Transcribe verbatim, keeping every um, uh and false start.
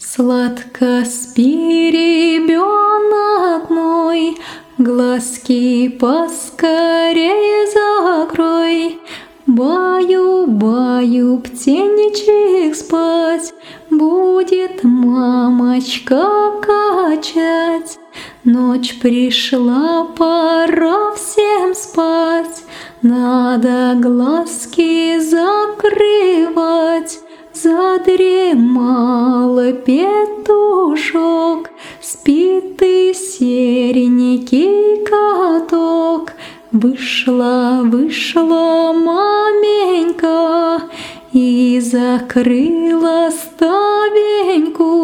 Сладко спи, ребенок мой, глазки поскорее закрой. Баю-баю, птенчик спать, будет мамочка качать. Ночь пришла, пора всем спать, надо глазки закрывать. Задремал петушок, спит ты, серенький каток. Вышла, вышла маменька и закрыла ставеньку.